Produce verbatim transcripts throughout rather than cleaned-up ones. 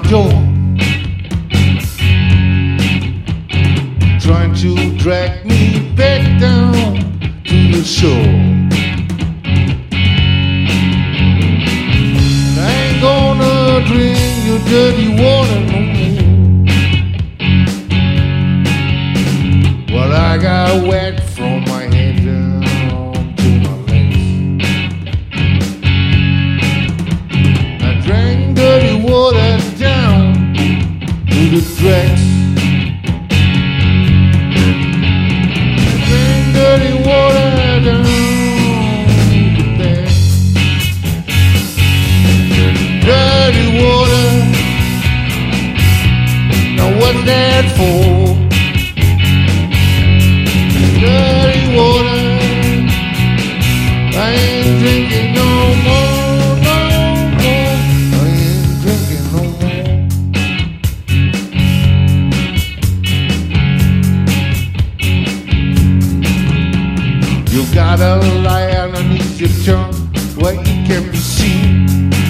door, trying to drag me back down to the shore. And I ain't gonna drink your dirty water no more. Well, I got wet from my head down to my legs. I drank dirty water down to the dregs. I drank dirty water down to the bed. Dirty water. Now what's that for? Dirty water. I ain't drinking no more, no more. I ain't drinking no more. You gotta lie underneath your tongue where it can be seen.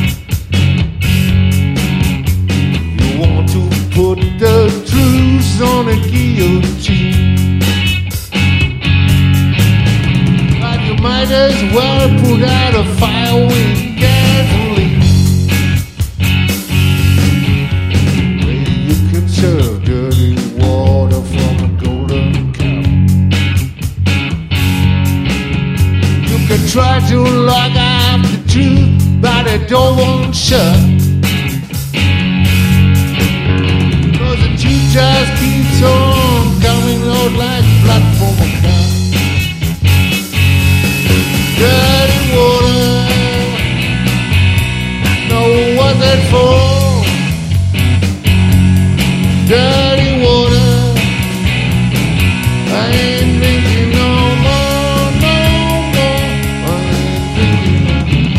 You want to put the truth on a guillotine. Might as well put out a fire with gasoline. Maybe you can serve dirty water from a golden cup. You can try to lock up the truth, but the door won't shut. Cause the truth just keeps on coming out like blood from a cup. Dirty water. Know what that for? Dirty water. I ain't drinking no more, no more. I ain't drinking no more.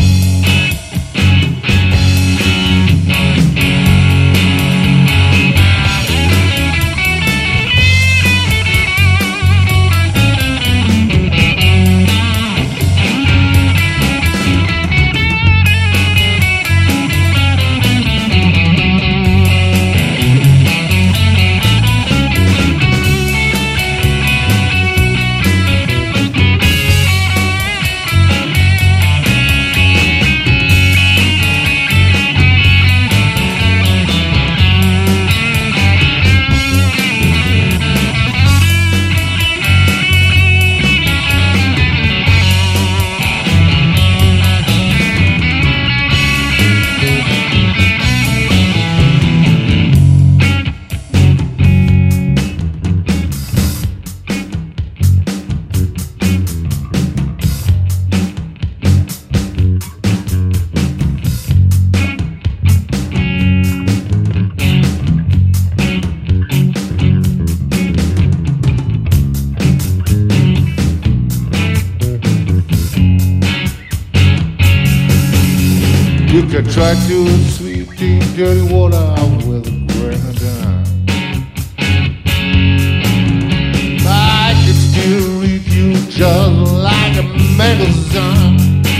You can try to sweeten dirty water out with a grenadine. I can still read you just like a magazine.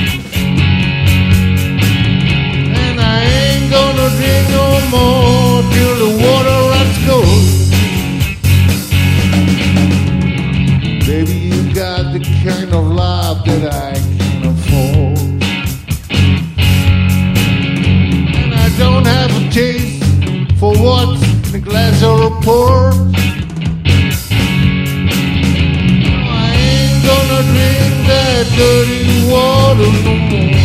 And I ain't gonna drink no more till the water runs cold. Baby, you got the kind of love that I can afford. Don't have a taste for what's in a glass or a pour. I ain't gonna drink that dirty water no more.